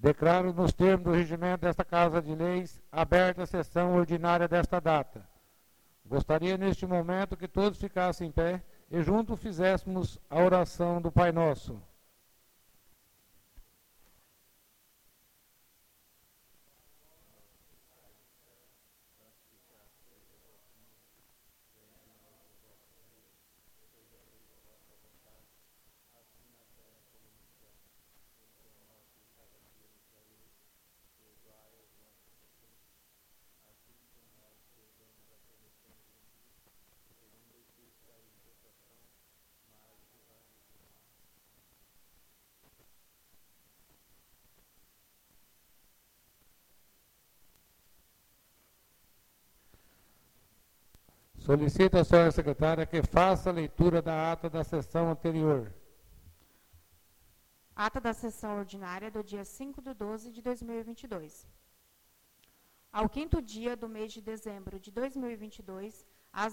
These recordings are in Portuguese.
Declaro, nos termos do regimento desta Casa de Leis, aberta a sessão ordinária desta data. Gostaria, neste momento, que todos ficassem em pé e juntos fizéssemos a oração do Pai Nosso. Solicito à senhora secretária que faça a leitura da ata da sessão anterior. Ata da sessão ordinária do dia 5/12/2022. Ao quinto dia do mês de dezembro de 2022, às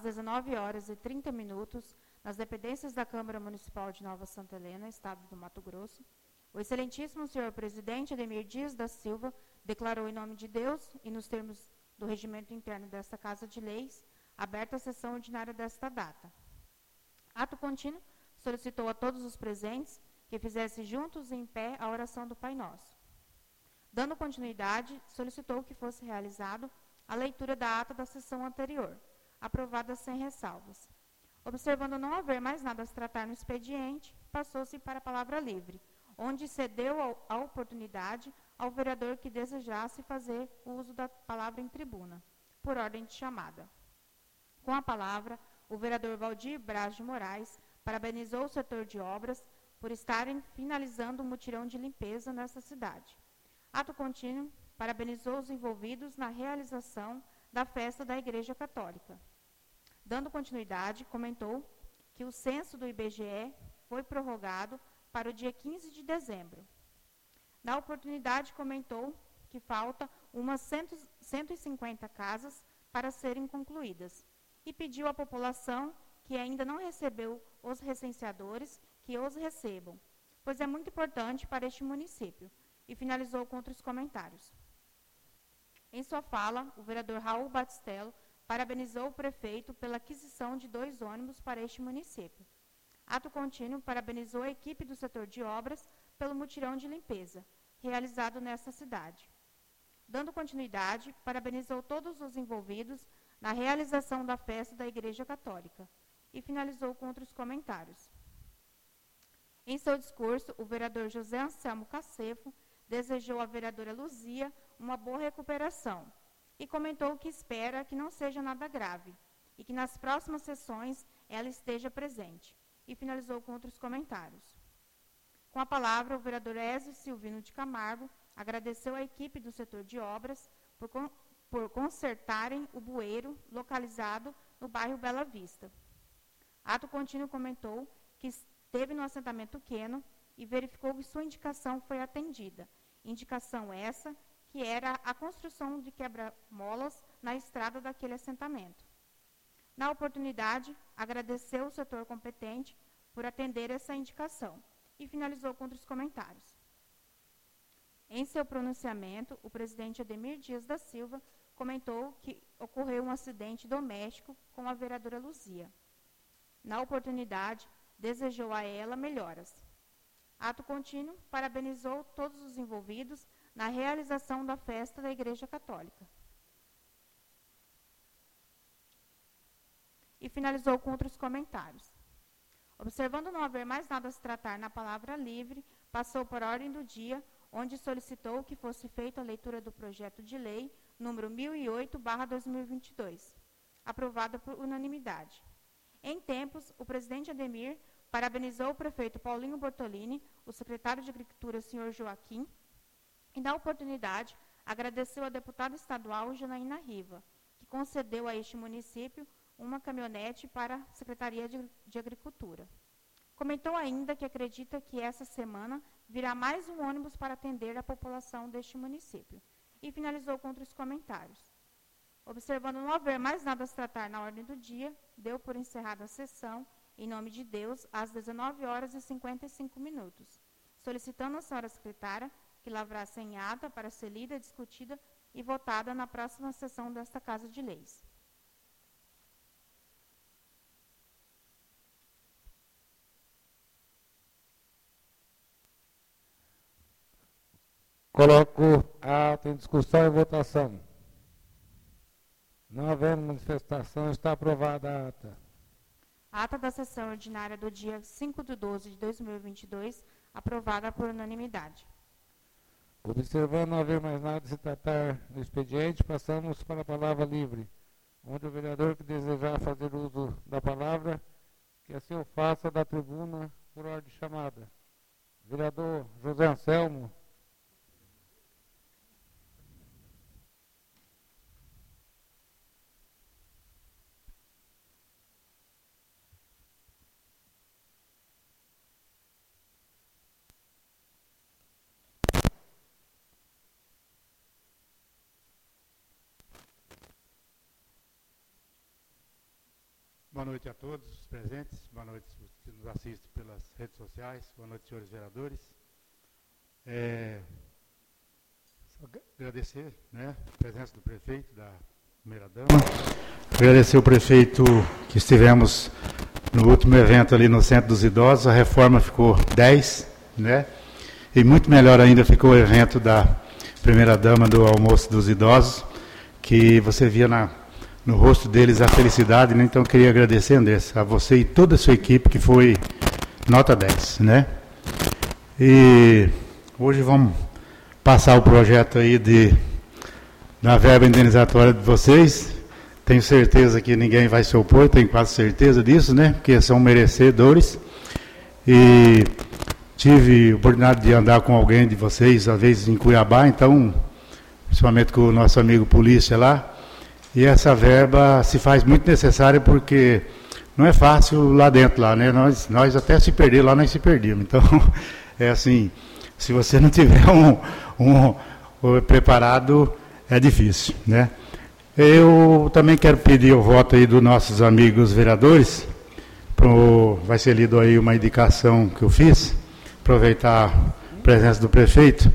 19h30, nas dependências da Câmara Municipal de Nova Santa Helena, Estado do Mato Grosso, o excelentíssimo senhor presidente Ademir Dias da Silva declarou em nome de Deus e nos termos do regimento interno desta Casa de Leis, aberta a sessão ordinária desta data. Ato contínuo, solicitou a todos os presentes que fizessem juntos e em pé a oração do Pai Nosso. Dando continuidade, solicitou que fosse realizado a leitura da ata da sessão anterior, aprovada sem ressalvas. Observando não haver mais nada a se tratar no expediente, passou-se para a palavra livre, onde cedeu a oportunidade ao vereador que desejasse fazer uso da palavra em tribuna, por ordem de chamada. Com a palavra, o vereador Valdir Braz de Moraes parabenizou o setor de obras por estarem finalizando o mutirão de limpeza nesta cidade. Ato contínuo, parabenizou os envolvidos na realização da festa da Igreja Católica. Dando continuidade, comentou que o censo do IBGE foi prorrogado para o dia 15 de dezembro. Na oportunidade, comentou que falta umas 150 casas para serem concluídas e pediu à população que ainda não recebeu os recenseadores que os recebam, pois é muito importante para este município, e finalizou com outros comentários. Em sua fala, o vereador Raul Batistello parabenizou o prefeito pela aquisição de 2 ônibus para este município. Ato contínuo, parabenizou a equipe do setor de obras pelo mutirão de limpeza, realizado nesta cidade. Dando continuidade, parabenizou todos os envolvidos na realização da festa da Igreja Católica e finalizou com outros comentários. Em seu discurso, o vereador José Anselmo Cacefo desejou à vereadora Luzia uma boa recuperação e comentou que espera que não seja nada grave e que nas próximas sessões ela esteja presente, e finalizou com outros comentários. Com a palavra, o vereador Ézio Silvino de Camargo agradeceu à equipe do setor de obras por consertarem o bueiro localizado no bairro Bela Vista. Ato contínuo, comentou que esteve no assentamento Queno e verificou que sua indicação foi atendida. Indicação essa que era a construção de quebra-molas na estrada daquele assentamento. Na oportunidade, agradeceu o setor competente por atender essa indicação e finalizou com outros comentários. Em seu pronunciamento, o presidente Ademir Dias da Silva comentou que ocorreu um acidente doméstico com a vereadora Luzia. Na oportunidade, desejou a ela melhoras. Ato contínuo, parabenizou todos os envolvidos na realização da festa da Igreja Católica. E finalizou com outros comentários. Observando não haver mais nada a se tratar na palavra livre, passou por ordem do dia, onde solicitou que fosse feita a leitura do projeto de lei número 1008/2022, aprovada por unanimidade. Em tempos, o presidente Ademir parabenizou o prefeito Paulinho Bortolini, o secretário de Agricultura, senhor Joaquim, e, na oportunidade, agradeceu a deputada estadual Janaína Riva, que concedeu a este município uma caminhonete para a Secretaria de Agricultura. Comentou ainda que acredita que essa semana virá mais um ônibus para atender a população deste município, e finalizou com outros comentários. Observando não haver mais nada a se tratar na ordem do dia, deu por encerrada a sessão, em nome de Deus, às 19h55, solicitando à senhora secretária que lavrasse em ata para ser lida, discutida e votada na próxima sessão desta Casa de Leis. Coloco a ata em discussão e votação. Não havendo manifestação, está aprovada a ata. A ata da sessão ordinária do dia 5/12/2022, aprovada por unanimidade. Observando não haver mais nada a se tratar no expediente, passamos para a palavra livre, onde o vereador que desejar fazer uso da palavra, que assim o faça da tribuna por ordem de chamada. Vereador José Anselmo. Boa noite a todos os presentes, boa noite os que nos assistem pelas redes sociais, boa noite, senhores vereadores. Só agradecer, né, a presença do prefeito, da primeira dama. Agradecer o prefeito que estivemos no último evento ali no Centro dos Idosos, a reforma ficou 10, né? E muito melhor ainda ficou o evento da primeira dama do almoço dos idosos, que você via no rosto deles a felicidade, né? Então eu queria agradecer, Andressa, a você e toda a sua equipe, que foi nota 10, né? E hoje vamos passar o projeto aí da verba indenizatória de vocês. Tenho certeza que ninguém vai se opor, tenho quase certeza disso, né? Porque são merecedores. E tive a oportunidade de andar com alguém de vocês, às vezes em Cuiabá, então, principalmente com o nosso amigo polícia lá. E essa verba se faz muito necessária porque não é fácil lá dentro, lá, né? Nós até se perder lá, nós se perdemos. Então, é assim, se você não tiver um preparado, é difícil, né? Eu também quero pedir o voto aí dos nossos amigos vereadores. Vai ser lido aí uma indicação que eu fiz, aproveitar a presença do prefeito.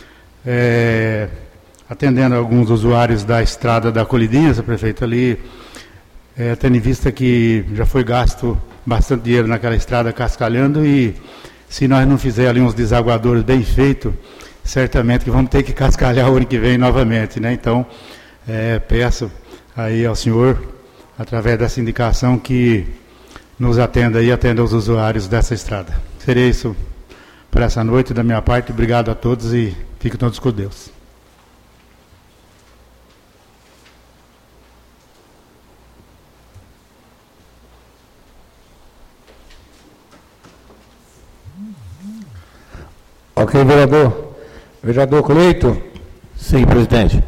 Atendendo alguns usuários da estrada da Colidinha, seu prefeito, ali, tendo em vista que já foi gasto bastante dinheiro naquela estrada cascalhando, e se nós não fizermos ali uns desaguadores bem feitos, certamente que vamos ter que cascalhar o ano que vem novamente, né? Então, peço aí ao senhor, através dessa indicação, que nos atenda e atenda os usuários dessa estrada. Seria isso para essa noite da minha parte. Obrigado a todos e fiquem todos com Deus. Ok, vereador. Vereador Cleito. Sim, presidente.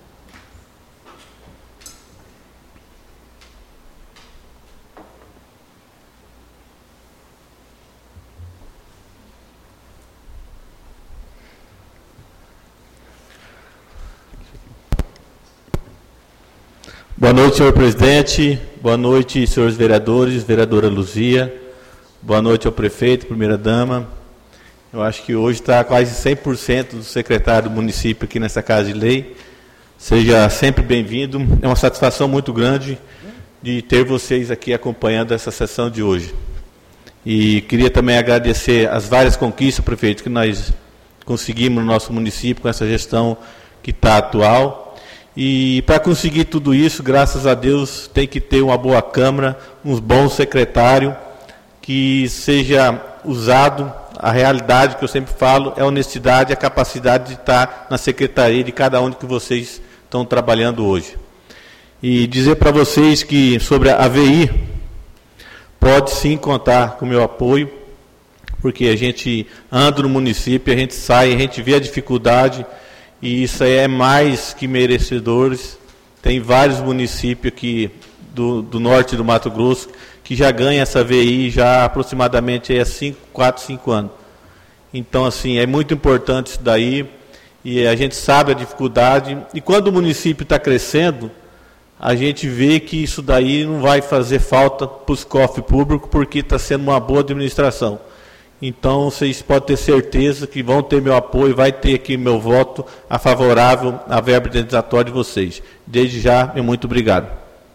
Boa noite, senhor presidente. Boa noite, senhores vereadores, vereadora Luzia. Boa noite ao prefeito, primeira-dama. Eu acho que hoje está quase 100% do secretário do município aqui nessa Casa de Lei. Seja sempre bem-vindo. É uma satisfação muito grande de ter vocês aqui acompanhando essa sessão de hoje. E queria também agradecer as várias conquistas, prefeito, que nós conseguimos no nosso município com essa gestão que está atual. E para conseguir tudo isso, graças a Deus, tem que ter uma boa Câmara, uns bons secretários, que seja usado. A realidade que eu sempre falo é a honestidade e a capacidade de estar na secretaria de cada um que vocês estão trabalhando hoje. E dizer para vocês que sobre a AVI, pode sim contar com o meu apoio, porque a gente anda no município, a gente sai, a gente vê a dificuldade, e isso aí é mais que merecedores. Tem vários municípios aqui do norte do Mato Grosso que já ganha essa VI já aproximadamente há 4, 5 anos. Então, assim, é muito importante isso daí, e a gente sabe a dificuldade, e quando o município está crescendo, a gente vê que isso daí não vai fazer falta para os cofres públicos, porque está sendo uma boa administração. Então, vocês podem ter certeza que vão ter meu apoio, vai ter aqui meu voto a favorável à verba indenizatória de vocês. Desde já, muito obrigado.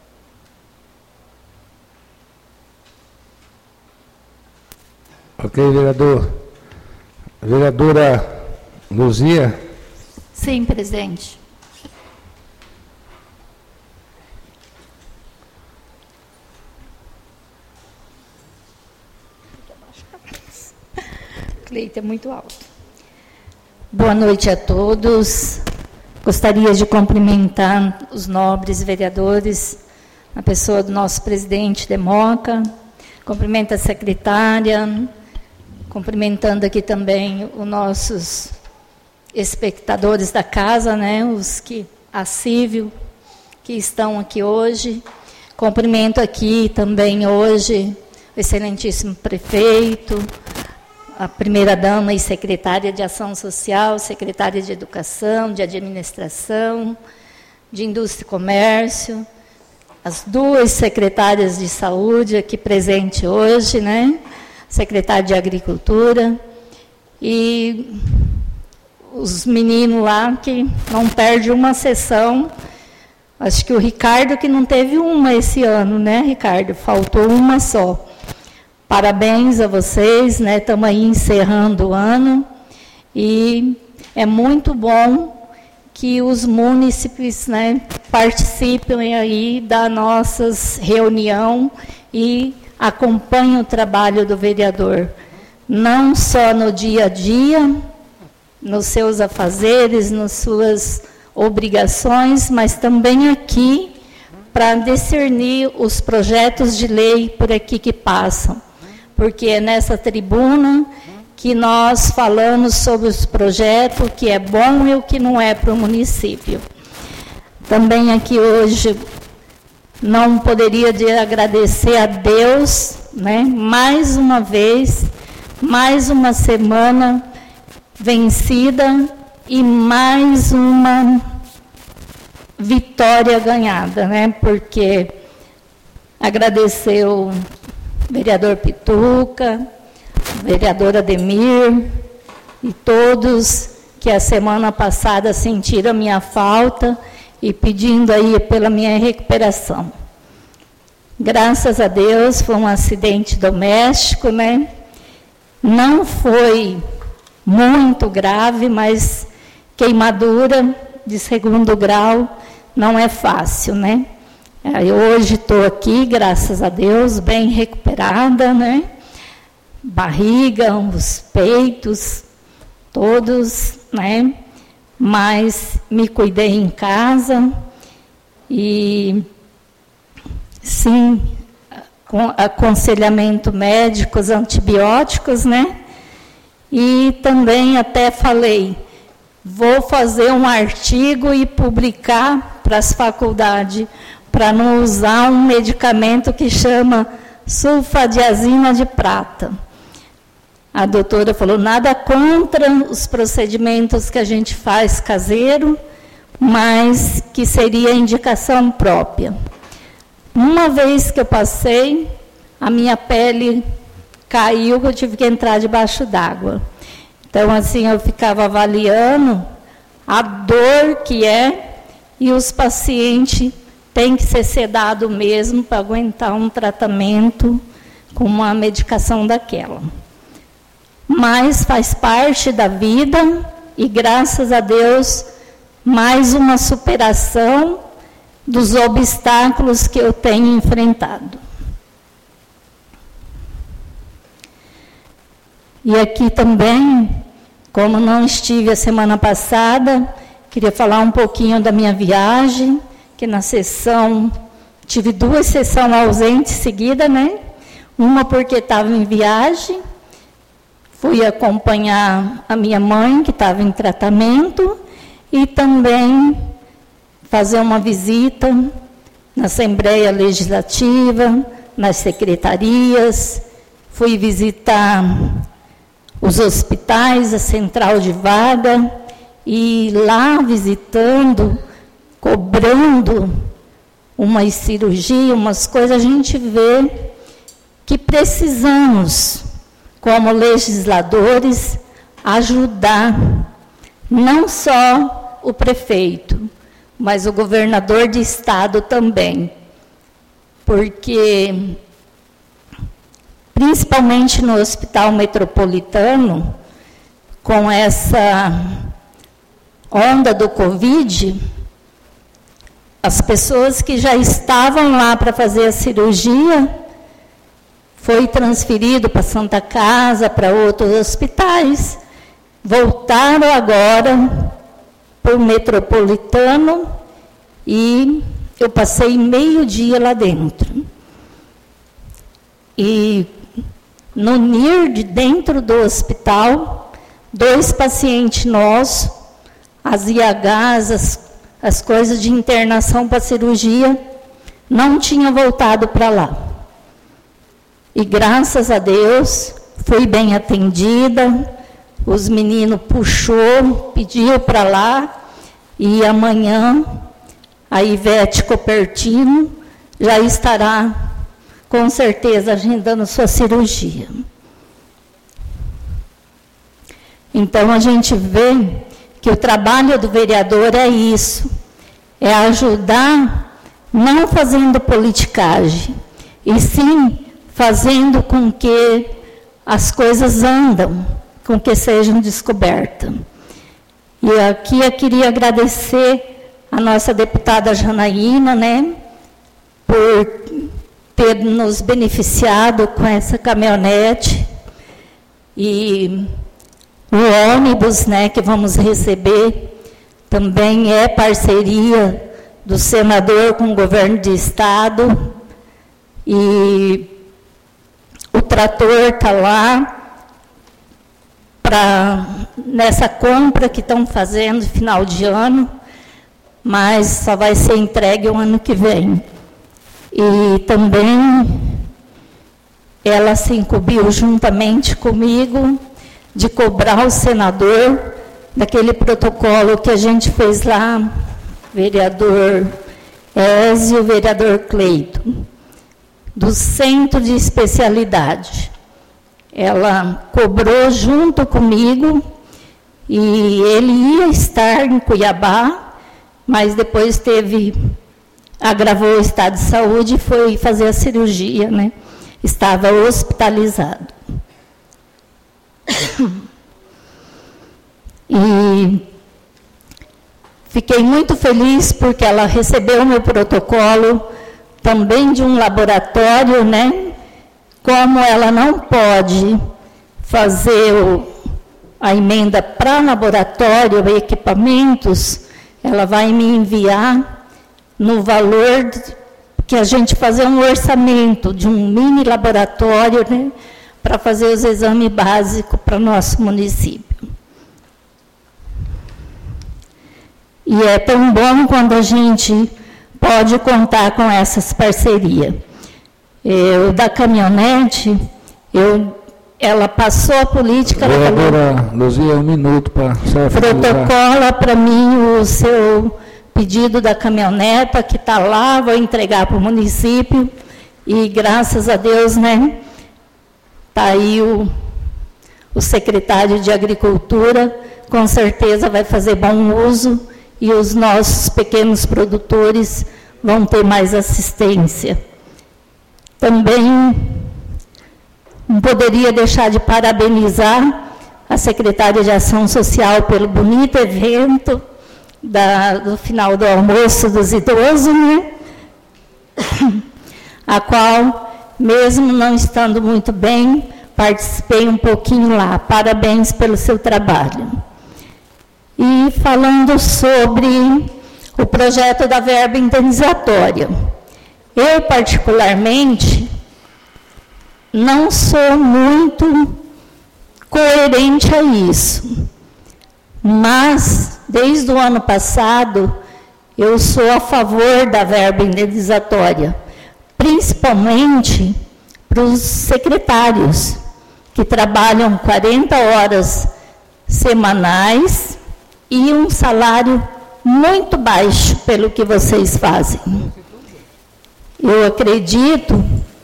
Ok, vereador. Vereadora Luzia. Sim, presidente. Cleito, é muito alto. Boa noite a todos. Gostaria de cumprimentar os nobres vereadores, a pessoa do nosso presidente Democa, cumprimento a secretária, cumprimentando aqui também os nossos espectadores da casa, né, os que assível que estão aqui hoje. Cumprimento aqui também hoje o excelentíssimo prefeito, a primeira-dama e secretária de Ação Social, secretária de Educação, de Administração, de Indústria e Comércio, as duas secretárias de Saúde aqui presentes hoje, né? Secretária de Agricultura, e os meninos lá que não perdem uma sessão. Acho que o Ricardo que não teve uma esse ano, né, Ricardo? Faltou uma só. Parabéns a vocês, né? Estamos aí encerrando o ano e é muito bom que os munícipes, né, participem aí da nossa reunião e acompanhem o trabalho do vereador, não só no dia a dia, nos seus afazeres, nas suas obrigações, mas também aqui para discernir os projetos de lei por aqui que passam. Porque é nessa tribuna que nós falamos sobre os projetos, o que é bom e o que não é para o município. Também aqui hoje não poderia de agradecer a Deus, né, mais uma vez, mais uma semana vencida e mais uma vitória ganhada, né, porque agradecer o vereador Pituca, vereador Ademir e todos que a semana passada sentiram a minha falta e pedindo aí pela minha recuperação. Graças a Deus, foi um acidente doméstico, né? Não foi muito grave, mas queimadura de 2º grau não é fácil, né? Hoje estou aqui, graças a Deus, bem recuperada, né? Barriga, os peitos, todos, né? Mas me cuidei em casa e, sim, com aconselhamento médico, antibióticos, né? E também até falei, vou fazer um artigo e publicar para as faculdades, para não usar um medicamento que chama sulfadiazina de prata. A doutora falou, nada contra os procedimentos que a gente faz caseiro, mas que seria indicação própria. Uma vez que eu passei, a minha pele caiu, eu tive que entrar debaixo d'água. Então, assim, eu ficava avaliando a dor que é, e os pacientes têm que ser sedados mesmo para aguentar um tratamento com uma medicação daquela. Mas faz parte da vida e, graças a Deus, mais uma superação dos obstáculos que eu tenho enfrentado. E aqui também, como não estive a semana passada, queria falar um pouquinho da minha viagem, que na sessão, tive 2 sessões ausentes seguidas, né? Uma porque estava em viagem, fui acompanhar a minha mãe, que estava em tratamento, e também fazer uma visita na Assembleia Legislativa, nas secretarias, fui visitar os hospitais, a central de vaga, e lá visitando, cobrando umas cirurgias, umas coisas, a gente vê que precisamos como legisladores, ajudar não só o prefeito, mas o governador de estado também. Porque, principalmente no Hospital Metropolitano, com essa onda do Covid, as pessoas que já estavam lá para fazer a cirurgia, foi transferido para Santa Casa, para outros hospitais, voltaram agora para o Metropolitano e eu passei meio dia lá dentro. E no NIR, dentro do hospital, 2 pacientes nossos, as IHs, as coisas de internação para cirurgia, não tinham voltado para lá. E graças a Deus, fui bem atendida, os meninos puxou, pediu para lá, e amanhã a Ivete Copertino já estará, com certeza, agendando sua cirurgia. Então, a gente vê que o trabalho do vereador é isso, é ajudar, não fazendo politicagem, e sim fazendo com que as coisas andam, com que sejam descobertas. E aqui eu queria agradecer a nossa deputada Janaína, né, por ter nos beneficiado com essa caminhonete, e o ônibus, né, que vamos receber, também é parceria do senador com o governo de estado, e o trator está lá nessa compra que estão fazendo final de ano, mas só vai ser entregue o ano que vem. E também ela se incumbiu juntamente comigo de cobrar o senador daquele protocolo que a gente fez lá, vereador Ézio e o vereador Cleiton, do centro de especialidade. Ela cobrou junto comigo, e ele ia estar em Cuiabá, mas depois agravou o estado de saúde e foi fazer a cirurgia, né? Estava hospitalizado. E fiquei muito feliz porque ela recebeu o meu protocolo também de um laboratório, né? Como ela não pode fazer a emenda para laboratório e equipamentos, ela vai me enviar no valor que a gente fazer um orçamento de um mini laboratório, né, para fazer os exames básicos para o nosso município. E é tão bom quando a gente pode contar com essas parcerias. Da caminhonete, ela passou a política... Vereadora Luzia, 1 minuto para... Protocola para mim o seu pedido da caminhoneta, que está lá, vou entregar para o município, e graças a Deus, né, está aí o secretário de Agricultura, com certeza vai fazer bom uso, e os nossos pequenos produtores vão ter mais assistência. Também não poderia deixar de parabenizar a secretária de Ação Social pelo bonito evento do final do almoço dos idosos, né? A qual, mesmo não estando muito bem, participei um pouquinho lá. Parabéns pelo seu trabalho. E falando sobre o projeto da verba indenizatória. Eu, particularmente, não sou muito coerente a isso, mas, desde o ano passado, eu sou a favor da verba indenizatória, principalmente para os secretários, que trabalham 40 horas semanais e um salário muito baixo pelo que vocês fazem. Eu acredito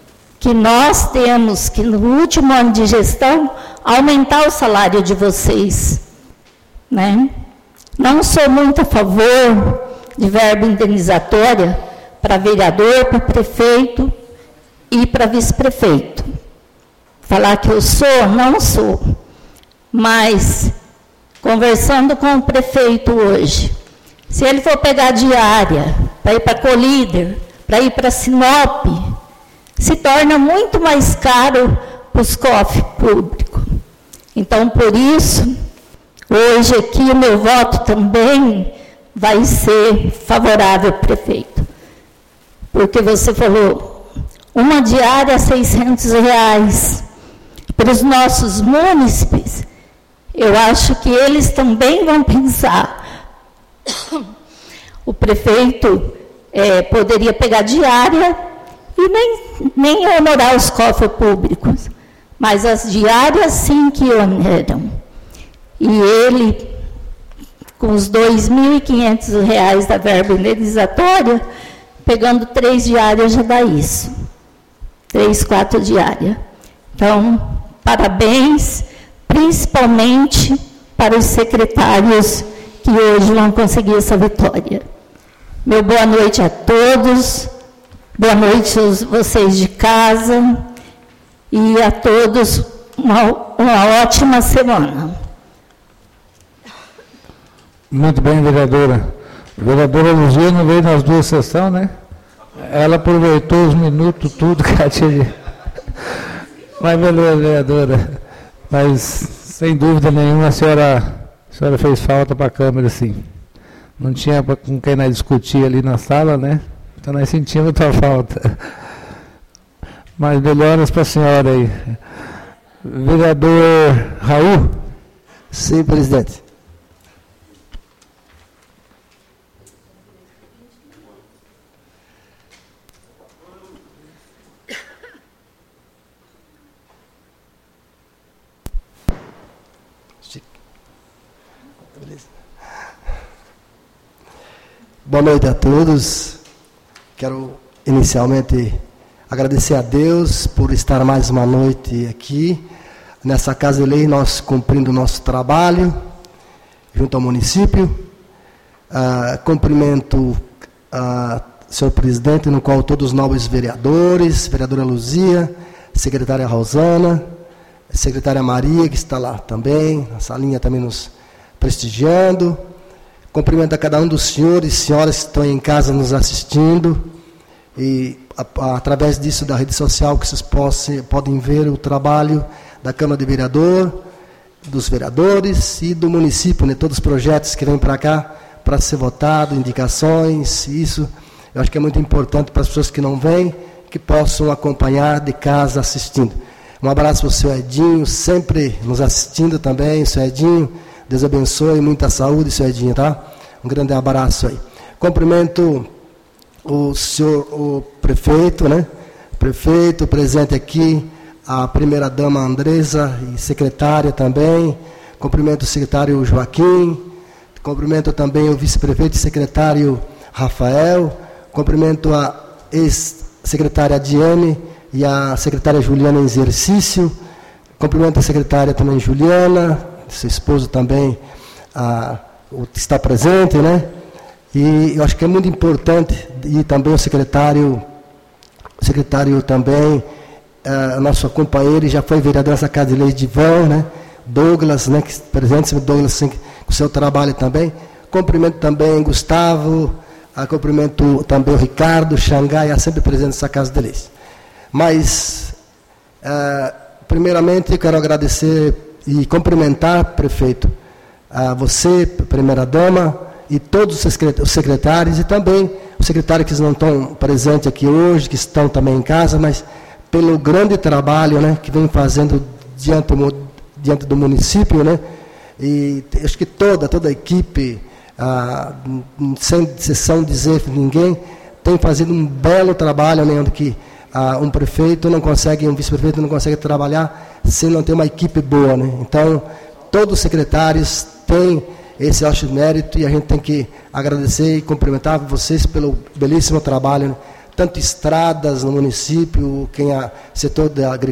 que nós temos que, no último ano de gestão, aumentar o salário de vocês, né? Não sou muito a favor de verba indenizatória para vereador, para prefeito e para vice-prefeito. Falar que eu sou, não sou. Mas, conversando com o prefeito hoje, se ele for pegar diária para ir para Colíder, para ir para Sinop, se torna muito mais caro para os cofres públicos. Então, por isso, hoje aqui o meu voto também vai ser favorável ao prefeito. Porque você falou, uma diária R$ 600 para os nossos munícipes. Eu acho que eles também vão pensar. O prefeito poderia pegar diária e nem honorar os cofres públicos, mas as diárias sim que oneram. E ele, com os R$ 2.500 da verba indenizatória, pegando 3 diárias já dá isso. 3, 4 diárias. Então, parabéns, principalmente para os secretários que hoje vão conseguir essa vitória. Meu boa noite a todos, boa noite a vocês de casa e a todos uma ótima semana. Muito bem, vereadora. A vereadora Luzia não veio nas 2 sessões, né? Ela aproveitou os minutos, tudo que ela tinha de... Mas beleza, vereadora. Mas, sem dúvida nenhuma, a senhora fez falta para a Câmara, sim. Não tinha com quem nós discutir ali na sala, né? Então nós sentimos a tua falta. Mas melhoras para a senhora aí. Vereador Raul? Sim, presidente. Boa noite a todos. Quero inicialmente agradecer a Deus por estar mais uma noite aqui, nessa Casa de Lei, nós cumprindo o nosso trabalho junto ao município. Cumprimento senhor presidente, no qual todos os nobres vereadores, vereadora Luzia, secretária Rosana, secretária Maria, que está lá também, na salinha também nos prestigiando. Cumprimento a cada um dos senhores e senhoras que estão em casa nos assistindo, e através disso da rede social que vocês podem ver o trabalho da Câmara de Vereador, dos vereadores e do município, né, todos os projetos que vêm para cá para ser votado, indicações, isso eu acho que é muito importante para as pessoas que não vêm, que possam acompanhar de casa assistindo. Um abraço para o senhor Edinho, sempre nos assistindo também, senhor Edinho. Deus abençoe, muita saúde, senhor Edinho, tá? Um grande abraço aí. Cumprimento o prefeito, né? Prefeito presente aqui, a primeira-dama Andresa e secretária também. Cumprimento o secretário Joaquim. Cumprimento também o vice-prefeito e secretário Rafael. Cumprimento a ex-secretária Diane e a secretária Juliana em exercício. Cumprimento a secretária também Juliana, seu esposo também está presente, né? E eu acho que é muito importante, e também o secretário também, nosso companheiro, já foi vereador nessa Casa de Lei de Vão, né? Douglas, né? Que presente, Douglas, assim, com o seu trabalho também. Cumprimento também Gustavo, cumprimento também o Ricardo, Xangai, sempre presente nessa Casa de Leis. Mas, primeiramente, eu quero agradecer e cumprimentar, prefeito, a você, primeira-dama, e todos os secretários, e também os secretários que não estão presentes aqui hoje, que estão também em casa, mas pelo grande trabalho, né, que vem fazendo diante do município, né, e acho que toda a equipe, sem exceção de dizer ninguém, tem fazendo um belo trabalho, né, onde que um prefeito não consegue, um vice-prefeito não consegue trabalhar se não ter uma equipe boa, né? Então, todos os secretários têm esse mérito e a gente tem que agradecer e cumprimentar vocês pelo belíssimo trabalho, né? tanto estradas no município, setor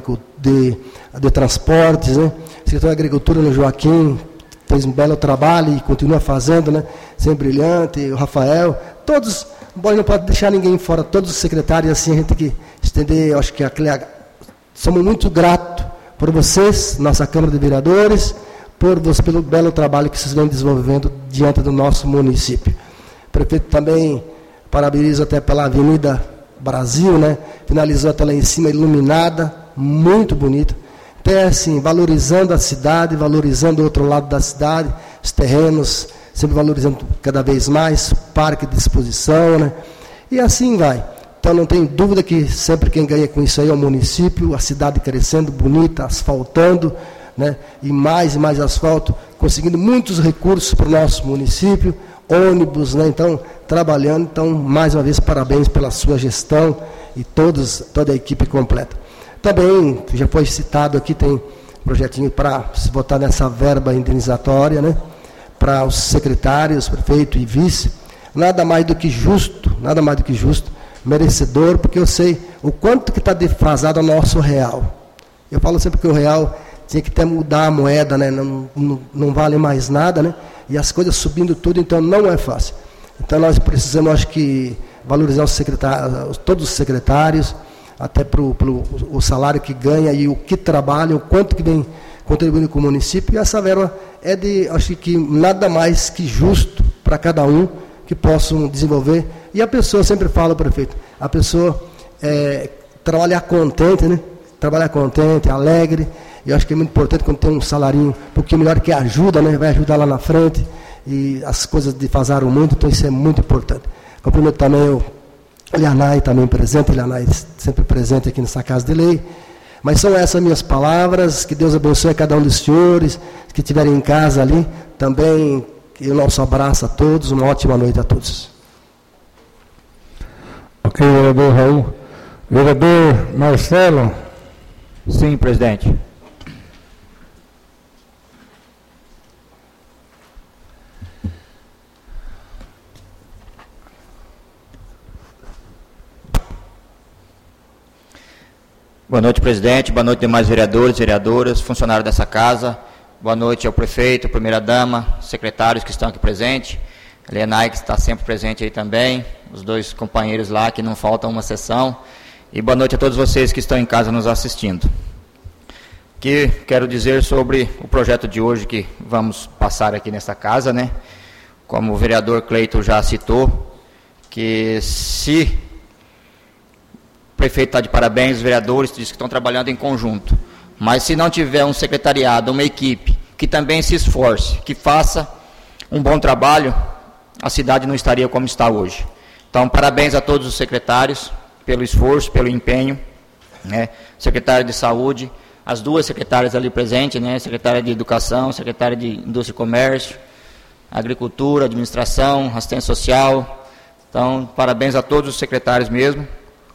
de transportes, né? Setor da agricultura no Joaquim, fez um belo trabalho e continua fazendo, né? Sempre brilhante, o Rafael, todos, não pode deixar ninguém fora, todos os secretários, assim, a gente tem que estender, eu acho que somos muito gratos por vocês, nossa Câmara de Vereadores, pelo belo trabalho que vocês vêm desenvolvendo diante do nosso município. O prefeito também parabenizo até pela Avenida Brasil, né? Finalizou até lá em cima, iluminada, muito bonita. Até assim, valorizando a cidade, valorizando o outro lado da cidade, os terrenos, sempre valorizando cada vez mais, parque de exposição, né? E assim vai. Então não tem dúvida que sempre quem ganha com isso aí é o município, a cidade crescendo, bonita, asfaltando, né? E mais asfalto, conseguindo muitos recursos para o nosso município, ônibus, né? Então, trabalhando. Então, mais uma vez, parabéns pela sua gestão e toda a equipe completa. Também, já foi citado aqui, tem um projetinho para se botar nessa verba indenizatória, né? Para os secretários, prefeito e vice. Nada mais do que justo, merecedor, porque eu sei o quanto que está defasado o nosso real. Eu falo sempre que o real tinha que até mudar a moeda, né? Não vale mais nada, né? E as coisas subindo tudo, então não é fácil. Então nós precisamos, acho que, valorizar todos os secretários, até o salário que ganha e o que trabalha, o quanto que vem contribuindo com o município. E essa verba acho que nada mais que justo para cada um que possam desenvolver. E a pessoa, sempre fala, prefeito, a pessoa trabalhar contente, né? Trabalhar contente, alegre. E eu acho que é muito importante quando tem um salarinho um pouquinho melhor que ajuda, né? Vai ajudar lá na frente. E as coisas de fazer o mundo, então isso é muito importante. Cumprimento também o Elianai, também presente, Elianai sempre presente aqui nessa Casa de Lei. Mas são essas minhas palavras, que Deus abençoe a cada um dos senhores, que estiverem em casa ali, também, e o nosso abraço a todos, uma ótima noite a todos. Ok, vereador Raul. Vereador Marcelo. Sim, presidente. Boa noite, presidente. Boa noite, demais vereadores, vereadoras, funcionários dessa casa. Boa noite ao prefeito, primeira-dama, secretários que estão aqui presentes. A Elianai, que está sempre presente aí também. Os dois companheiros lá, que não faltam uma sessão. E boa noite a todos vocês que estão em casa nos assistindo. Que quero dizer sobre o projeto de hoje que vamos passar aqui nessa casa, né? Como o vereador Cleiton já citou, que se o prefeito está de parabéns, os vereadores dizem que estão trabalhando em conjunto. Mas se não tiver um secretariado, uma equipe que também se esforce, que faça um bom trabalho, a cidade não estaria como está hoje. Então, parabéns a todos os secretários pelo esforço, pelo empenho, né? Secretário de Saúde, as duas secretárias ali presentes, né? Secretária de Educação, secretária de Indústria e Comércio, Agricultura, Administração, Assistência Social. Então, parabéns a todos os secretários mesmo.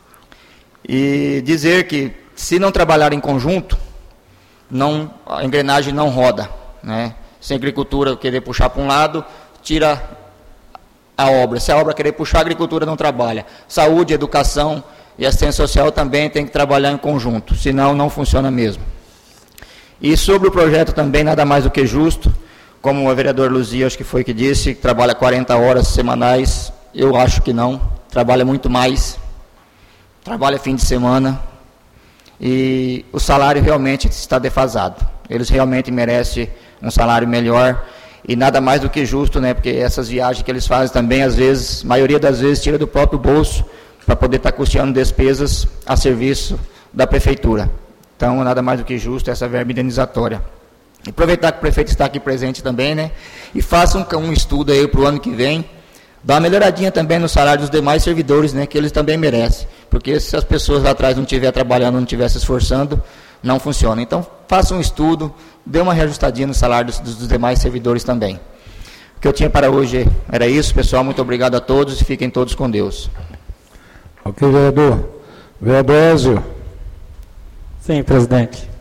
E dizer que, se não trabalhar em conjunto, a engrenagem não roda, né? Se a agricultura querer puxar para um lado, tira a obra. Se a obra querer puxar, a agricultura não trabalha. Saúde, educação e assistência social também tem que trabalhar em conjunto, senão não funciona mesmo. E sobre o projeto também, nada mais do que justo, como o vereador Luzia, acho que foi que disse, que trabalha 40 horas semanais, eu acho que não, trabalha muito mais, trabalha fim de semana, e o salário realmente está defasado. Eles realmente merecem um salário melhor, e nada mais do que justo, né? Porque essas viagens que eles fazem também, às vezes, maioria das vezes, tira do próprio bolso, para poder estar custeando despesas a serviço da prefeitura. Então, nada mais do que justo essa verba indenizatória. E aproveitar que o prefeito está aqui presente também, né? E faça um estudo aí para o ano que vem, dá uma melhoradinha também no salário dos demais servidores, né? Que eles também merecem. Porque se as pessoas lá atrás não estiverem trabalhando, não estiverem se esforçando, não funciona. Então, faça um estudo, dê uma reajustadinha no salário dos demais servidores também. O que eu tinha para hoje era isso, pessoal. Muito obrigado a todos e fiquem todos com Deus. Ok, vereador. Vereador Ézio. Sim, presidente.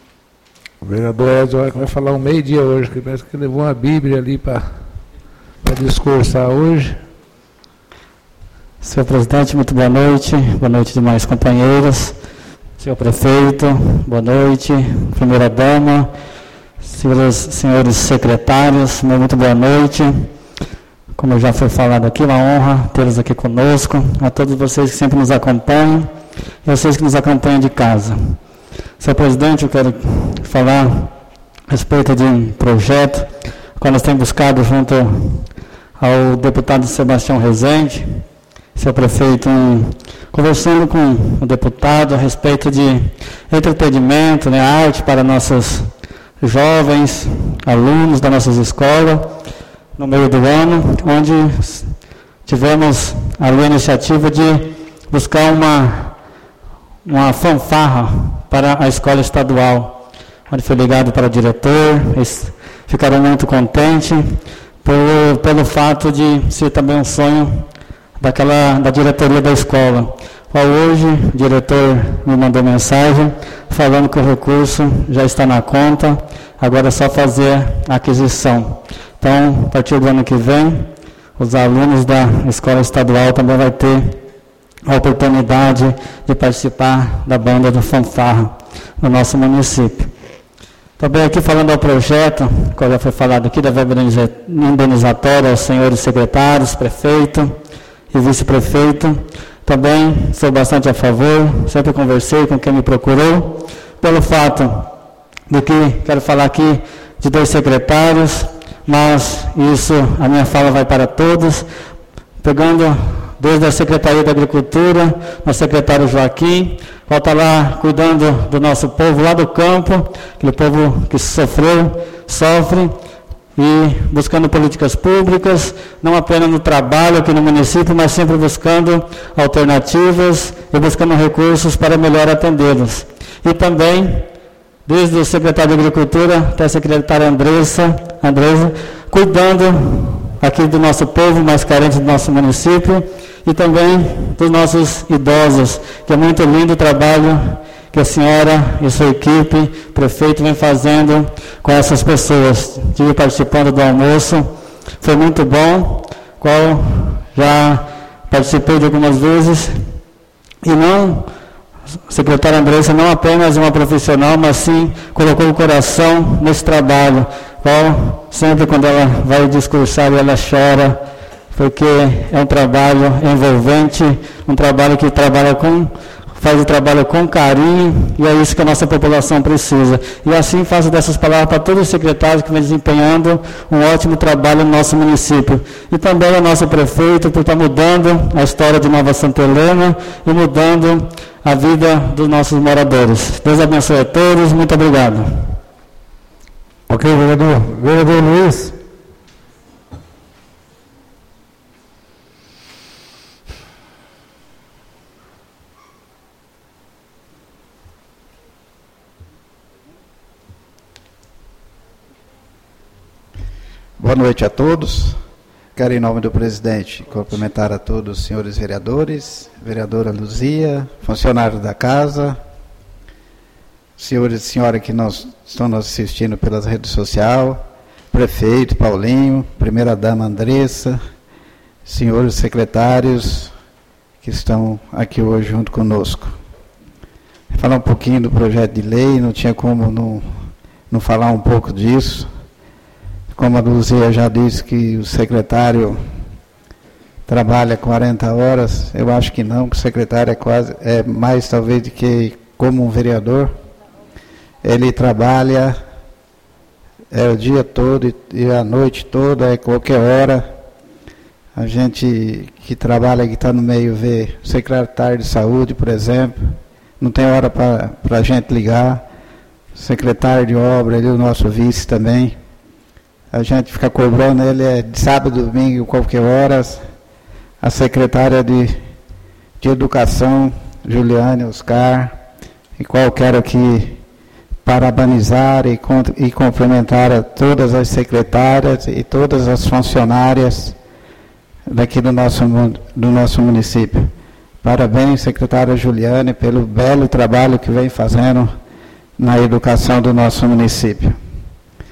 O vereador Ézio vai falar um meio-dia hoje, que parece que levou uma Bíblia ali para para discursar hoje. Senhor presidente, muito boa noite demais companheiros. Senhor prefeito, boa noite. Primeira dama, senhores secretários, muito boa noite. Como já foi falado aqui, uma honra tê-los aqui conosco. A todos vocês que sempre nos acompanham e vocês que nos acompanham de casa. Senhor presidente, eu quero falar a respeito de um projeto que nós temos buscado junto ao deputado Sebastião Rezende, senhor prefeito, conversando com o deputado a respeito de entretenimento, arte para nossos jovens, alunos das nossas escolas, no meio do ano, onde tivemos ali a iniciativa de buscar uma fanfarra para a escola estadual, onde foi ligado para o diretor. Eles ficaram muito contentes pelo fato de ser também um sonho da diretoria da escola. Hoje o diretor me mandou mensagem falando que o recurso já está na conta, agora é só fazer a aquisição. Então, a partir do ano que vem, os alunos da escola estadual também vão ter a oportunidade de participar da banda do fanfarra no nosso município. Também aqui falando ao projeto, como já foi falado aqui, da verba indenizatória aos senhores secretários, prefeito e vice-prefeito. Também sou bastante a favor, sempre conversei com quem me procurou, pelo fato de que quero falar aqui de 2 secretários, mas isso, a minha fala vai para todos, pegando desde a Secretaria da Agricultura, o secretário Joaquim, vai estar lá cuidando do nosso povo lá do campo, aquele povo que sofre, e buscando políticas públicas, não apenas no trabalho aqui no município, mas sempre buscando alternativas e buscando recursos para melhor atendê-los. E também, desde o secretário de Agricultura até a secretária Andressa, cuidando aqui do nosso povo mais carente do nosso município e também dos nossos idosos, que é muito lindo o trabalho que a senhora e sua equipe, prefeito, vem fazendo com essas pessoas. Estive participando do almoço, foi muito bom, qual já participei de algumas vezes, e não, a secretária Andressa não apenas uma profissional, mas sim colocou o coração nesse trabalho, qual sempre quando ela vai discursar ela chora, porque é um trabalho envolvente, um trabalho que faz o trabalho com carinho, e é isso que a nossa população precisa. E assim faço dessas palavras para todos os secretários que vêm desempenhando um ótimo trabalho no nosso município. E também ao nosso prefeito por estar mudando a história de Nova Santa Helena e mudando a vida dos nossos moradores. Deus abençoe a todos, muito obrigado. Ok, vereador. Vereador Luiz. Boa noite a todos. Quero, em nome do presidente, cumprimentar a todos os senhores vereadores, vereadora Luzia, funcionários da casa, senhores e senhoras que estão nos assistindo pelas redes sociais, prefeito Paulinho, primeira-dama Andressa, senhores secretários que estão aqui hoje junto conosco. Vou falar um pouquinho do projeto de lei, não tinha como não falar um pouco disso. Como a Luzia já disse que o secretário trabalha 40 horas, eu acho que não, que o secretário é mais talvez do que como um vereador. Ele trabalha o dia todo e a noite toda, qualquer hora. A gente que trabalha, que está no meio, vê o secretário de saúde, por exemplo, não tem hora para a gente ligar. O secretário de obra, ele, o nosso vice também. A gente fica cobrando ele de sábado, domingo, qualquer hora. A secretária de Educação, Juliane Oscar, e qual quero aqui parabenizar e cumprimentar a todas as secretárias e todas as funcionárias daqui do nosso município. Parabéns, secretária Juliane, pelo belo trabalho que vem fazendo na educação do nosso município.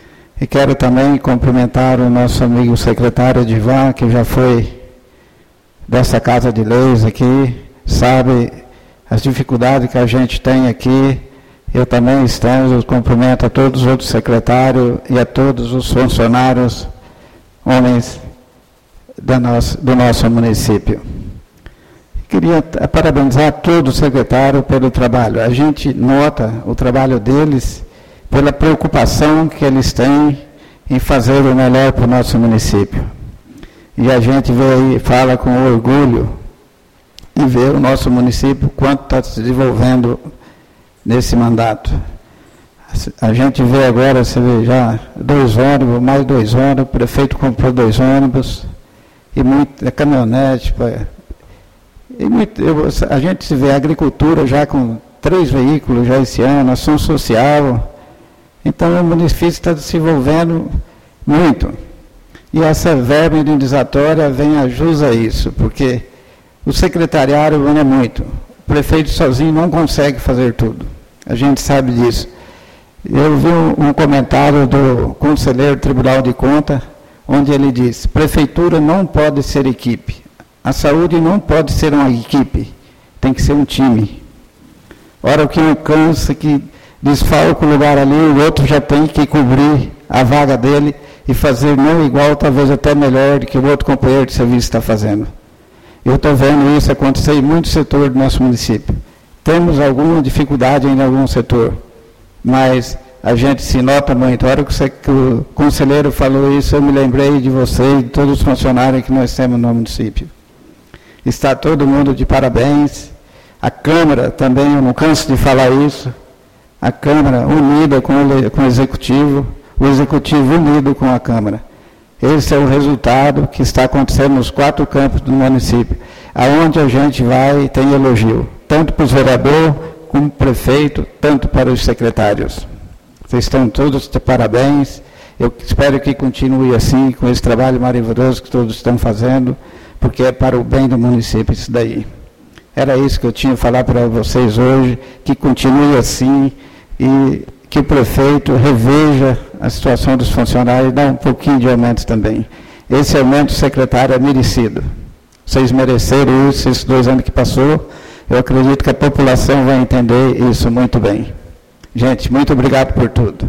E quero também cumprimentar o nosso amigo secretário Edivan, que já foi dessa Casa de Leis aqui, sabe as dificuldades que a gente tem aqui. Eu também eu cumprimento a todos os outros secretários e a todos os funcionários, homens do nosso município. Queria parabenizar todos os secretários pelo trabalho. A gente nota o trabalho deles pela preocupação que eles têm em fazer o melhor para o nosso município. E a gente vê e fala com orgulho e vê o nosso município quanto está se desenvolvendo nesse mandato. A gente vê agora, você vê já 2 ônibus, mais 2 ônibus, o prefeito comprou 2 ônibus, e muita caminhonete. A gente se vê a agricultura já com 3 veículos já esse ano, ação social. Então o município está se desenvolvendo muito. E essa verba indenizatória vem a jus a isso, porque o secretariado ganha muito. O prefeito sozinho não consegue fazer tudo. A gente sabe disso. Eu vi um comentário do conselheiro do Tribunal de Contas, onde ele diz: prefeitura não pode ser equipe. A saúde não pode ser uma equipe. Tem que ser um time. Ora, o que não cansa, que desfalca o lugar ali, o outro já tem que cobrir a vaga dele e fazer não igual, talvez até melhor do que o outro companheiro de serviço está fazendo. Eu estou vendo isso acontecer em muitos setores do nosso município. Temos alguma dificuldade em algum setor, mas a gente se nota muito. A hora que o conselheiro falou isso, eu me lembrei de você e de todos os funcionários que nós temos no município. Está todo mundo de parabéns. A Câmara também, eu não canso de falar isso, a Câmara unida com o Executivo, o Executivo unido com a Câmara. Esse é o resultado que está acontecendo nos 4 campos do município, aonde a gente vai e tem elogio, tanto para os vereadores, como para o prefeito, tanto para os secretários. Vocês estão todos de parabéns. Eu espero que continue assim, com esse trabalho maravilhoso que todos estão fazendo, porque é para o bem do município isso daí. Era isso que eu tinha a falar para vocês hoje, que continue assim e que o prefeito reveja a situação dos funcionários e dá um pouquinho de aumento também. Esse aumento secretário é merecido. Vocês mereceram isso esses 2 anos que passou. Eu acredito que a população vai entender isso muito bem. Gente, muito obrigado por tudo.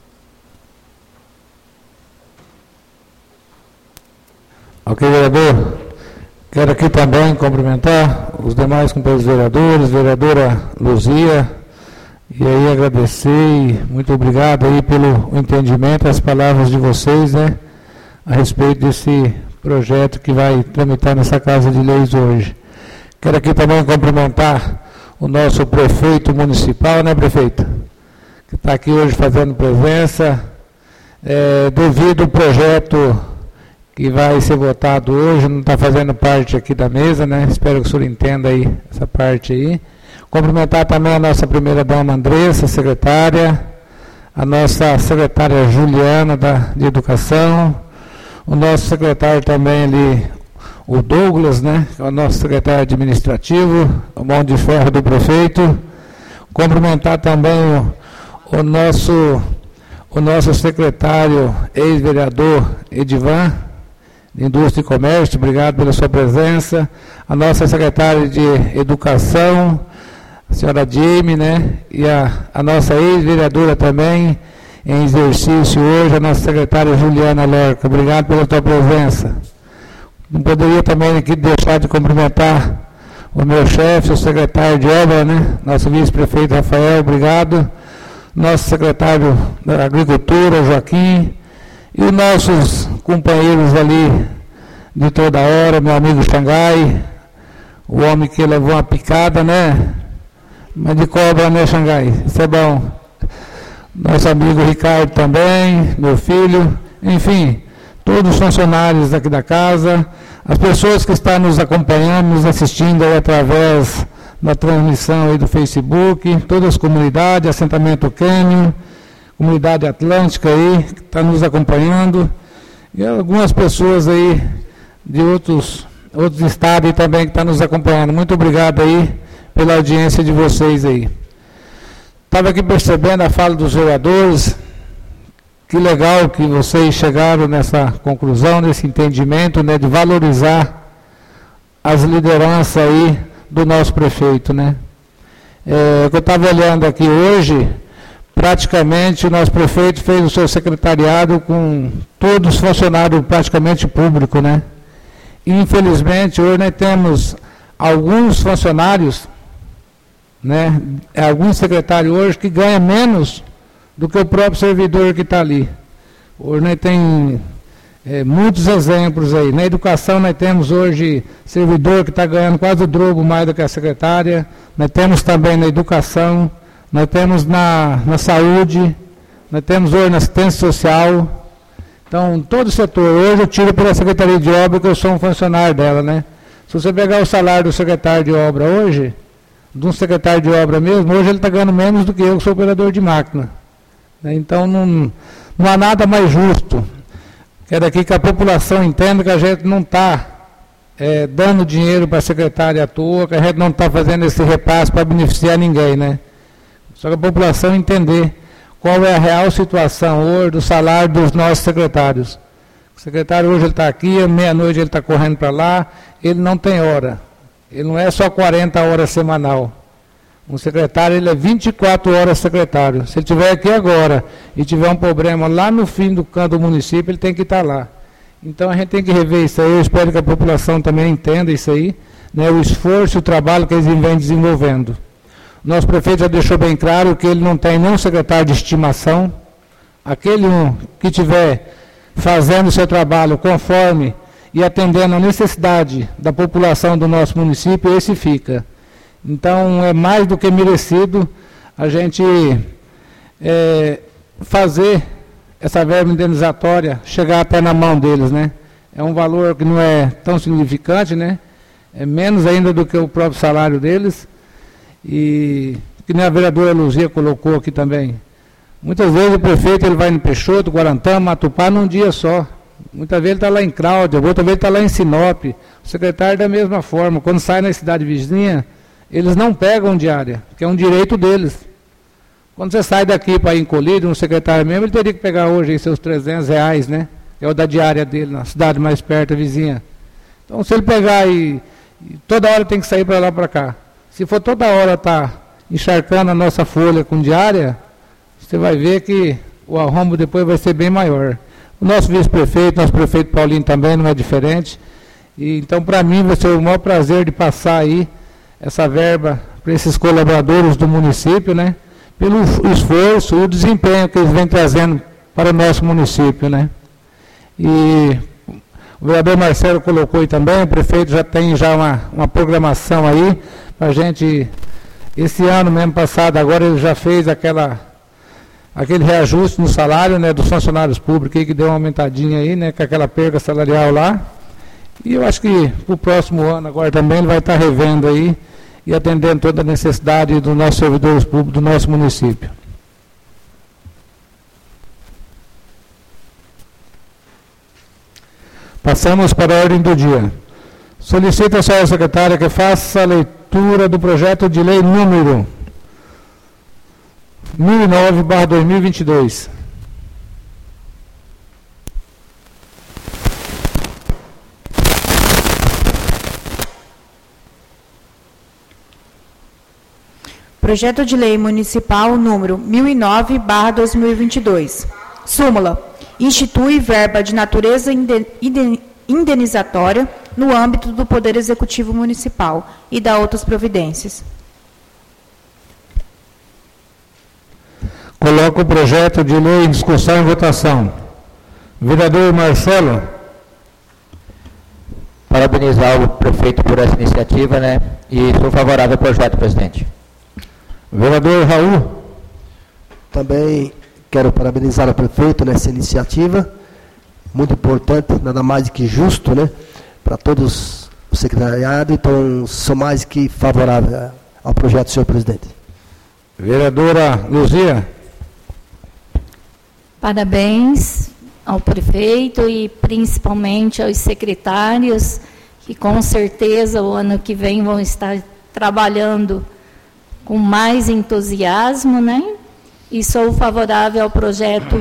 Ok, vereador. Quero aqui também cumprimentar os demais companheiros vereadores, vereadora Luzia, e aí agradecer e muito obrigado aí pelo entendimento, as palavras de vocês, né, a respeito desse projeto que vai tramitar nessa Casa de Leis hoje. Quero aqui também cumprimentar o nosso prefeito municipal, né, prefeito, que está aqui hoje fazendo presença, devido ao projeto que vai ser votado hoje, não está fazendo parte aqui da mesa, né, espero que o senhor entenda aí essa parte aí. Cumprimentar também a nossa primeira-dama Andressa, secretária, a nossa secretária Juliana de Educação, o nosso secretário também ali, o Douglas, né, que é o nosso secretário administrativo, o mão de ferro do prefeito. Cumprimentar também o nosso secretário, ex-vereador Edivan, de Indústria e Comércio, obrigado pela sua presença. A nossa secretária de Educação, a senhora Jamie, né? E a nossa ex-vereadora também, em exercício hoje, a nossa secretária Juliana Lorca. Obrigado pela sua presença. Não poderia também aqui deixar de cumprimentar o meu chefe, o secretário de obra, né? Nosso vice-prefeito Rafael, obrigado. Nosso secretário da Agricultura, Joaquim. E os nossos companheiros ali de toda hora, meu amigo Xangai, o homem que levou uma picada, né? Mas de cobra, né, Xangai? Isso é bom. Nosso amigo Ricardo também, meu filho, enfim, todos os funcionários aqui da casa, as pessoas que estão nos acompanhando, nos assistindo aí através da transmissão aí do Facebook, todas as comunidades, assentamento Cânion, comunidade atlântica aí, que está nos acompanhando, e algumas pessoas aí de outros estados aí também que estão nos acompanhando. Muito obrigado aí pela audiência de vocês aí. Estava aqui percebendo a fala dos vereadores, que legal que vocês chegaram nessa conclusão, nesse entendimento, né, de valorizar as lideranças aí do nosso prefeito, né? Eu estava olhando aqui hoje, praticamente o nosso prefeito fez o seu secretariado com todos os funcionários praticamente públicos, né? Infelizmente, hoje nós temos alguns funcionários, né, alguns secretários hoje que ganham menos do que o próprio servidor que está ali. Hoje nós temos muitos exemplos aí. Na educação nós temos hoje servidor que está ganhando quase o dobro mais do que a secretária. Nós temos também na educação, nós temos na saúde, nós temos hoje na assistência social. Então, todo o setor, hoje eu tiro pela Secretaria de Obra, que eu sou um funcionário dela, né? Se você pegar o salário do secretário de obra hoje, de um secretário de obra mesmo, hoje ele está ganhando menos do que eu, que sou operador de máquina. Então, não há nada mais justo. Quero aqui que a população entenda que a gente não está dando dinheiro para a secretária à toa, que a gente não está fazendo esse repasse para beneficiar ninguém, né? Só que a população entender qual é a real situação hoje do salário dos nossos secretários. O secretário hoje ele está aqui, à meia-noite ele está correndo para lá, ele não tem hora. Ele não é só 40 horas semanal. Um secretário, ele é 24 horas secretário. Se ele estiver aqui agora e tiver um problema lá no fim do canto do município, ele tem que estar lá. Então a gente tem que rever isso aí. Eu espero que a população também entenda isso aí, né, o esforço e o trabalho que eles vêm desenvolvendo. O nosso prefeito já deixou bem claro que ele não tem nenhum secretário de estimação. Aquele que estiver fazendo o seu trabalho conforme e atendendo a necessidade da população do nosso município, esse fica. Então, é mais do que merecido a gente fazer essa verba indenizatória chegar até na mão deles, né? É um valor que não é tão significante, né? É menos ainda do que o próprio salário deles. E que nem a vereadora Luzia colocou aqui também. Muitas vezes o prefeito ele vai no Peixoto, Guarantã, Matupá num dia só. Muitas vezes ele está lá em Cláudia, outra vez ele está lá em Sinop. O secretário da mesma forma. Quando sai na cidade vizinha, eles não pegam diária, que é um direito deles. Quando você sai daqui para ir em Colírio, um secretário mesmo, ele teria que pegar hoje aí seus R$300, né? É o da diária dele, na cidade mais perto, vizinha. Então, se ele pegar e toda hora tem que sair para lá para cá. Se for toda hora estar encharcando a nossa folha com diária, você vai ver que o arrombo depois vai ser bem maior. O nosso vice-prefeito, nosso prefeito Paulinho também não é diferente. E, então, para mim, vai ser o maior prazer de passar aí essa verba para esses colaboradores do município, né? Pelo esforço e o desempenho que eles vêm trazendo para o nosso município, né? E o vereador Marcelo colocou aí também, o prefeito já tem uma programação aí, para a gente, esse ano mesmo passado, agora ele já fez aquele reajuste no salário, né, dos funcionários públicos, aí, que deu uma aumentadinha aí, né, com aquela perda salarial lá. E eu acho que para o próximo ano agora também ele vai estar revendo aí e atendendo toda a necessidade dos nossos servidores públicos do nosso município. Passamos para a ordem do dia. Solicito à senhora secretária que faça a leitura do projeto de lei número 1009/2022. Projeto de Lei Municipal número 1009/2022. Súmula. Institui verba de natureza indenizatória no âmbito do Poder Executivo Municipal e dá outras providências. Coloco o projeto de lei em discussão e votação. Vereador Marcelo. Parabenizar o prefeito por essa iniciativa, né? E sou favorável ao projeto, presidente. Vereador Raul. Também quero parabenizar o prefeito nessa iniciativa, muito importante, nada mais do que justo, né, para todos o secretariado, então sou mais que favorável ao projeto, senhor presidente. Vereadora Luzia. Parabéns ao prefeito e principalmente aos secretários, que com certeza o ano que vem vão estar trabalhando com mais entusiasmo, né? E sou favorável ao projeto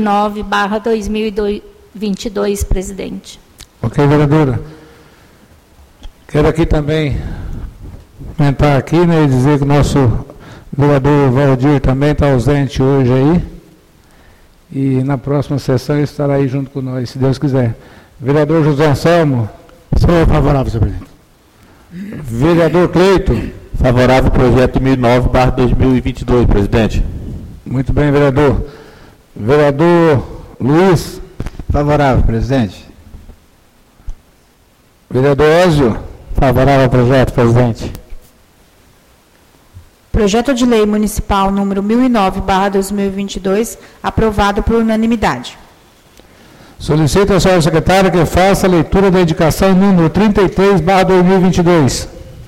1009/2022, presidente. Ok, vereadora. Quero aqui também comentar aqui, né, e dizer que o nosso vereador Valdir também está ausente hoje aí. E na próxima sessão ele estará aí junto com nós, se Deus quiser. Vereador José Anselmo. Sou favorável, senhor presidente. Vereador Cleito. Favorável ao projeto 1009/2022, presidente. Muito bem, vereador. Vereador Luiz. Favorável, presidente. Vereador Ósio. Favorável ao projeto, presidente. Projeto de Lei Municipal número 1009/2022, aprovado por unanimidade. Solicito à senhora secretária que faça a leitura da indicação número 33/2022.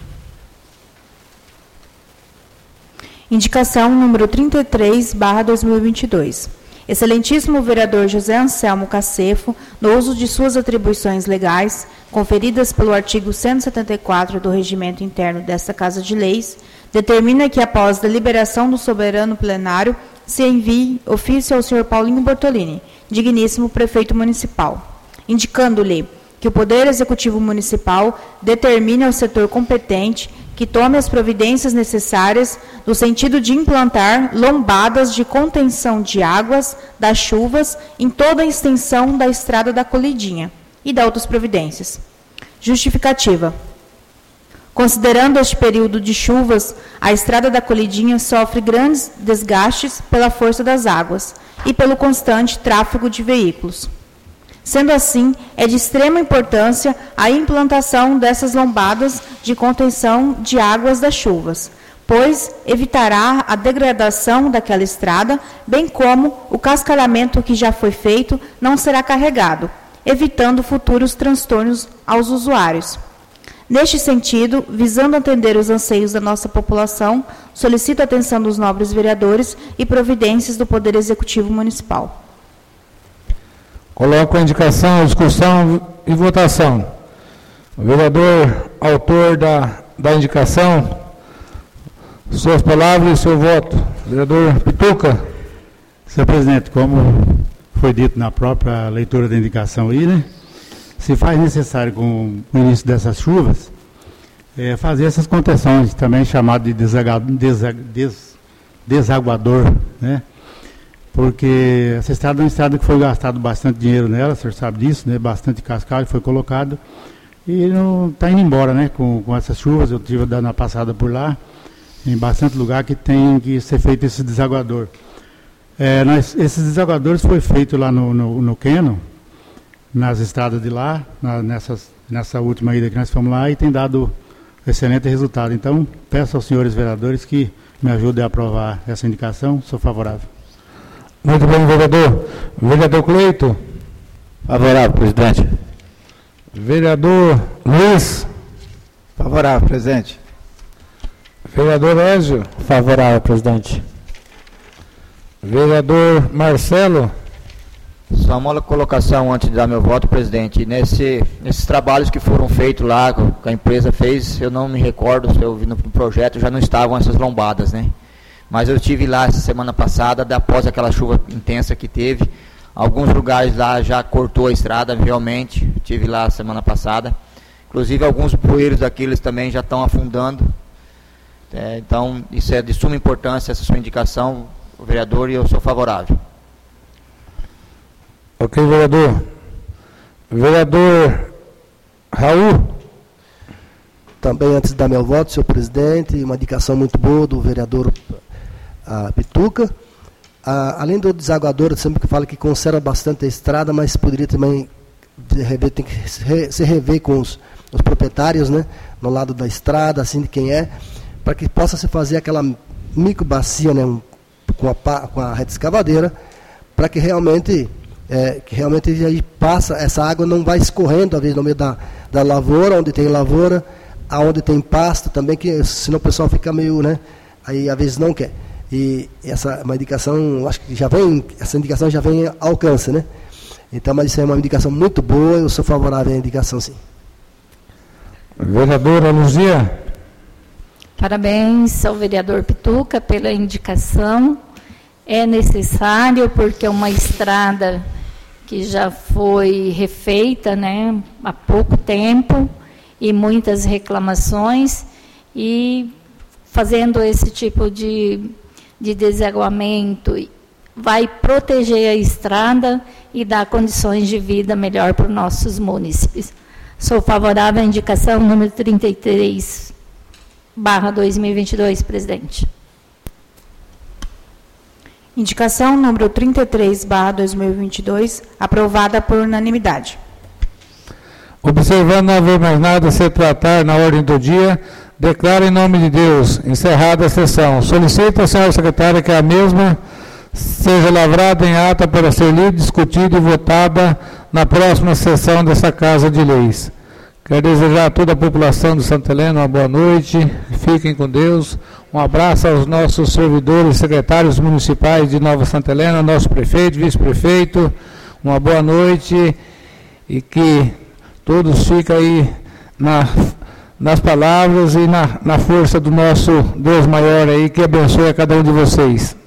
Indicação número 33/2022. Excelentíssimo vereador José Anselmo Cacefo, no uso de suas atribuições legais, conferidas pelo artigo 174 do Regimento Interno desta Casa de Leis, determina que, após deliberação do soberano plenário, se envie ofício ao senhor Paulinho Bortolini, digníssimo prefeito municipal, indicando-lhe que o Poder Executivo Municipal determine ao setor competente que tome as providências necessárias no sentido de implantar lombadas de contenção de águas das chuvas em toda a extensão da Estrada da Colidinha e da outras providências. Justificativa. Considerando este período de chuvas, a Estrada da Colidinha sofre grandes desgastes pela força das águas e pelo constante tráfego de veículos. Sendo assim, é de extrema importância a implantação dessas lombadas de contenção de águas das chuvas, pois evitará a degradação daquela estrada, bem como o cascalhamento que já foi feito não será carregado, evitando futuros transtornos aos usuários. Neste sentido, visando atender os anseios da nossa população, solicito a atenção dos nobres vereadores e providências do Poder Executivo Municipal. Coloco a indicação, discussão e votação. O vereador, autor da indicação, suas palavras e seu voto. Vereador Pituca. Senhor presidente, como foi dito na própria leitura da indicação aí, né? Se faz necessário, com o início dessas chuvas, fazer essas contenções, também chamado de desaguador, né? Porque essa estrada é uma estrada que foi gastado bastante dinheiro nela, o senhor sabe disso, né? Bastante cascalho foi colocado e não está indo embora, né? Com essas chuvas. Eu tive dando a passada por lá, em bastante lugar que tem que ser feito esse desaguador. Esses desaguadores foi feito lá no Queno, nas estradas de lá, nessa última ida que nós fomos lá, e tem dado excelente resultado. Então, peço aos senhores vereadores que me ajudem a aprovar essa indicação. Sou favorável. Muito bem, vereador. Vereador Cleito. Favorável, presidente. Vereador Luiz. Favorável, presidente. Vereador Ézio. Favorável, presidente. Vereador Marcelo. Só uma colocação antes de dar meu voto, presidente. Nesses trabalhos que foram feitos lá, que a empresa fez, eu não me recordo se eu vi no projeto, já não estavam essas lombadas, né? Mas eu estive lá essa semana passada, após aquela chuva intensa que teve. Alguns lugares lá já cortou a estrada, realmente. Estive lá semana passada. Inclusive, alguns bueiros daqueles também já estão afundando. Então, isso é de suma importância, essa sua indicação, o vereador, e eu sou favorável. Ok, vereador. Vereador Raul. Também, antes de dar meu voto, senhor presidente, uma indicação muito boa do vereador Pituca. Além do desaguador, sempre que fala que conserva bastante a estrada, mas poderia também tem que se rever com os proprietários, né, no lado da estrada, assim de quem é, para que possa se fazer aquela microbacia, né, com a reta escavadeira, para que realmente aí passa, essa água não vai escorrendo, às vezes, no meio da lavoura, onde tem lavoura, aonde tem pasto também, que senão o pessoal fica meio, né, aí às vezes não quer. E essa uma indicação, acho que essa indicação já vem ao alcance, né? Então, mas isso é uma indicação muito boa, eu sou favorável à indicação, sim. Vereadora Luzia. Parabéns ao vereador Pituca pela indicação. É necessário porque é uma estrada que já foi refeita, né, há pouco tempo, e muitas reclamações, e fazendo esse tipo de desaguamento vai proteger a estrada e dar condições de vida melhor para os nossos munícipes. Sou favorável à indicação número 33/2022, presidente. Indicação número 33/2022, aprovada por unanimidade. Observando não haver mais nada a se tratar na ordem do dia, declaro em nome de Deus encerrada a sessão. Solicito à senhora secretária que a mesma seja lavrada em ata para ser lida, discutida e votada na próxima sessão dessa Casa de Leis. Quero desejar a toda a população de Santa Helena uma boa noite, fiquem com Deus. Um abraço aos nossos servidores, secretários municipais de Nova Santa Helena, nosso prefeito, vice-prefeito, uma boa noite e que todos fiquem aí nas palavras e na força do nosso Deus maior aí, que abençoe a cada um de vocês.